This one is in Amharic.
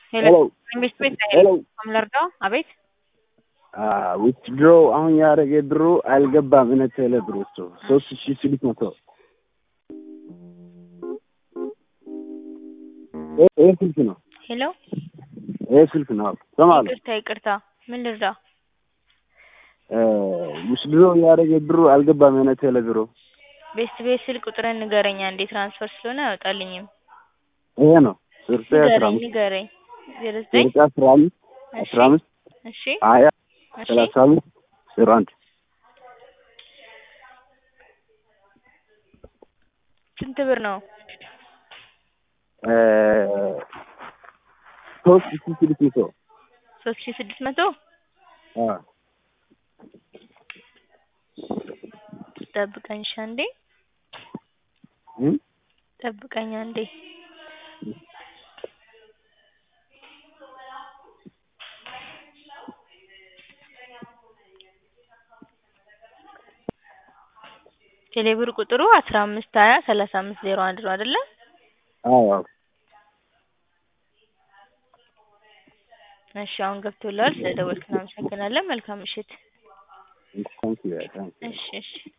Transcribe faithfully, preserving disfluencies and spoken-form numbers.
ሄሎ ሄሎ መንግስት ቤት ላይ ሄሎ አምለርዳ አቤት ዊትድሮ አሁን ያደረገ ብሩ አልገባም። እነ ቴሌ ብሩ እሱ ሶስት ሺህ ስድስት መቶ ይሄ ስልክ ነው። ሄሎ ይሄ ስልክ ነው። ሰማለ ይቅርታ ይቅርታ ምን ልርዳ? ዊትድሮ ያደረገ ብሩ አልገባም። እነ ቴሌ ብሩ ቤስት ቤት ስልክ ቁጥርን ንገረኛ እንዴ ትራንስፈር ስለሆነ አይወጣልኝም። ይሄ ነው ስልክ ንገረኝ ንገረኝ ዜሮ ዘጠኝ አስራ አምስት አስራ አምስት እሺ ሀያ እሺ ሰላሳ አምስት ዜሮ አንድ ስንት ብር ነው? ሶስት ሺህ ስድስት መቶ ሶስት ሺህ ስድስት መቶ አዎ ጠብቀኝ እሺ አንዴ እም ጠብቀኝ አንዴ ቴሌብር ቁጥሩ አስራ አምስት ሀያ ሰላሳ አምስት ዜሮ አንድ ነው አይደለ? አዎ እሺ አሁን ገብቶላል። ስለደወልክ እናመሰግናለን። መልካም ምሽት። ታንክ ዩ ታንክ ዩ እሺ እሺ